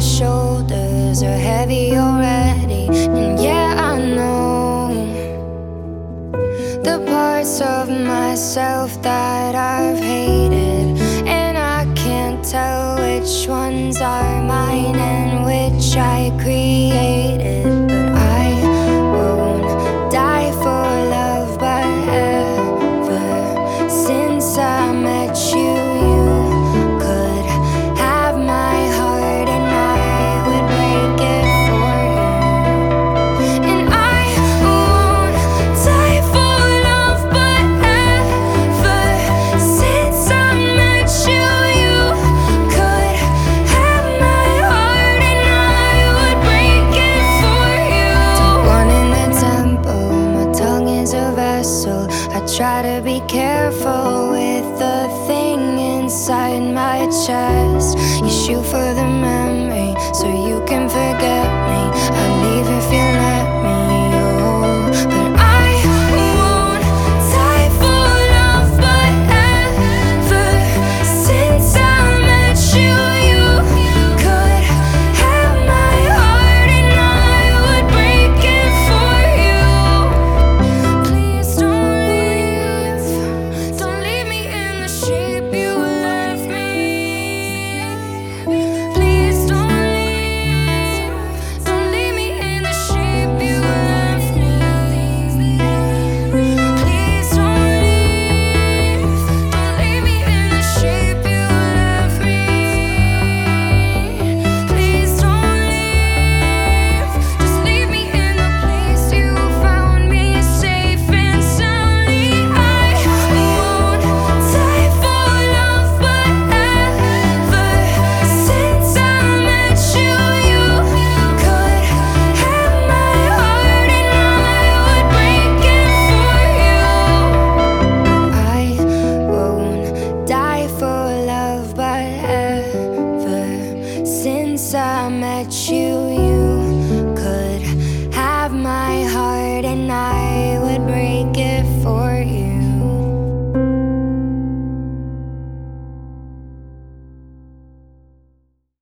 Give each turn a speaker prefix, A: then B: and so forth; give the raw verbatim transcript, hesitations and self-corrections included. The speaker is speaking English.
A: shoulders are heavy already. And yeah, I know the parts of myself that I've hated, and I can't tell which ones are mine and which I created. But I won't die for love, but ever since I met you, you could have my heart and I would break it for you. And I won't die for love, but ever since I met you, you could have my heart and I would break it for you. Deep one in the temple, my tongue is a vessel. I try to be careful with the thing inside my chest. You shoot for the